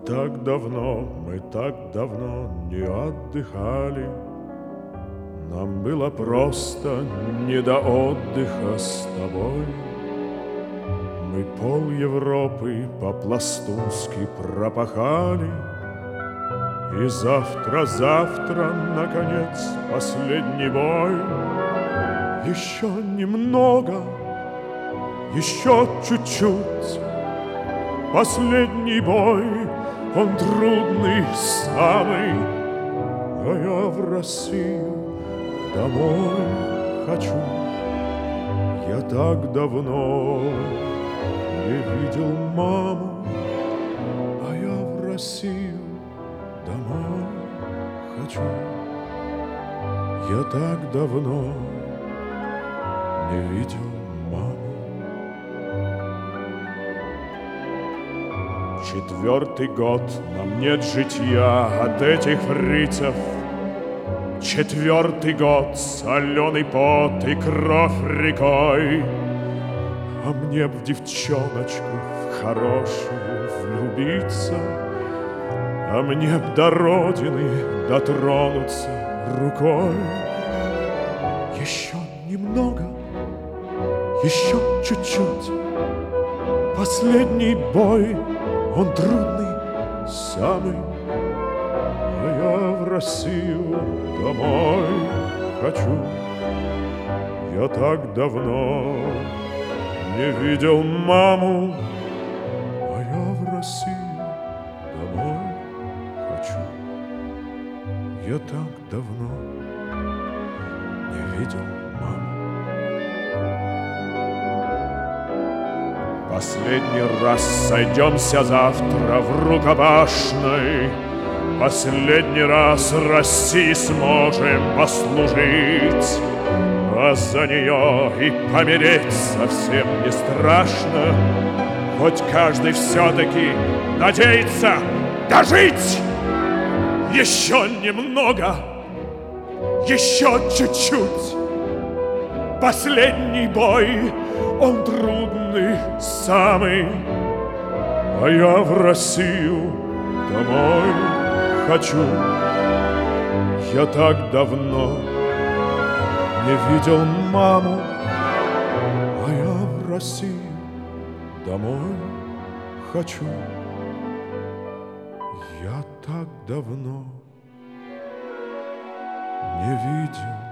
Мы так давно не отдыхали. Нам было просто не до отдыха с тобой. Мы пол Европы по-пластунски пропахали, и завтра, наконец, последний бой. Еще немного, еще чуть-чуть. Последний бой, он трудный самый, а я в Россию домой хочу. Я так давно не видел маму, а я в Россию домой хочу. Я так давно не видел маму. Четвертый год нам нет житья от этих фрицев. Четвертый год соленый пот и кровь рекой. А мне б в девчоночку в хорошую влюбиться, а мне б до родины дотронуться рукой. Еще немного, еще чуть-чуть. Последний бой, он трудный самый, а я в Россию домой хочу. Я так давно не видел маму, а я в Россию домой хочу. Я так давно не видел маму. Последний раз сойдемся завтра в рукопашной. Последний раз России сможем послужить, а за нее и помереть совсем не страшно. Хоть каждый все-таки надеется дожить. Еще немного, еще чуть-чуть. Последний бой, он трудный самый, а я в Россию домой хочу. Я так давно не видел маму, а я в Россию домой хочу. Я так давно не видел